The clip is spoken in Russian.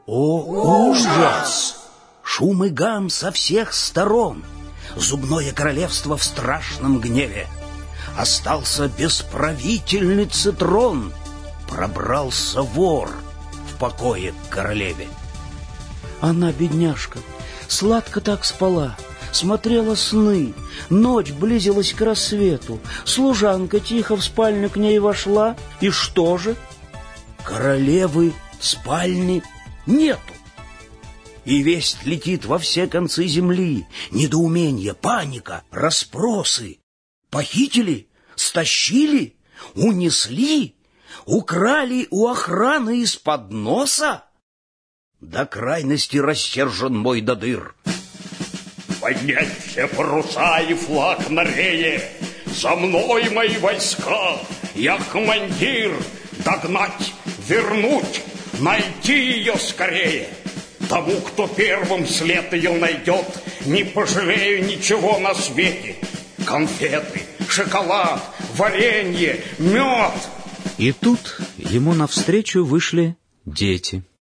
О, ужас! Шум и гам со всех сторон. Зубное королевство в страшном гневе. Остался без правительницы трон. Пробрался вор в покое к королеве. Она, бедняжка, сладко так спала, смотрела сны. Ночь близилась к рассвету. Служанка тихо в спальню к ней вошла. И что же? Королевы спальни нету. И весть летит во все концы земли. Недоумение, паника, расспросы. Похитили, стащили, унесли, украли у охраны из-под носа? До крайности рассержен мой додыр. Поднять все паруса и флаг на рее. За мной мои войска, я командир. Догнать, вернуть, найти ее скорее. Тому, кто первым след ее найдет, не пожалею ничего на свете. Конфеты, шоколад, варенье, мед. И тут ему навстречу вышли дети.